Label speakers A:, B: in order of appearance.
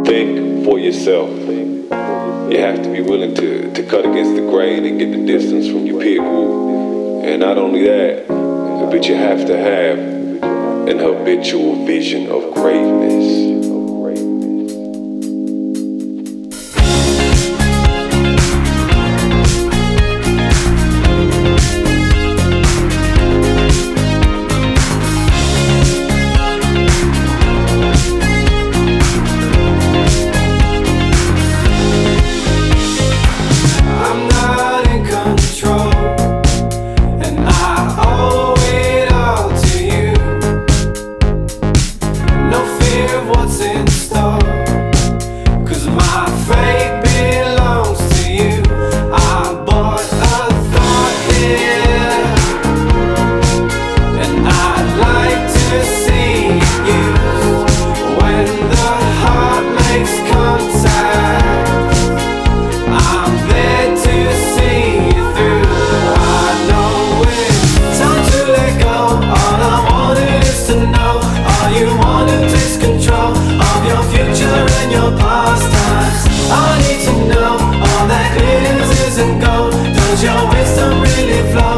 A: Think for yourself. You have to be willing to cut against the grain and get the distance from your peer group. And not only that, but you have to have an habitual vision of greatness.
B: Does your wisdom really flow?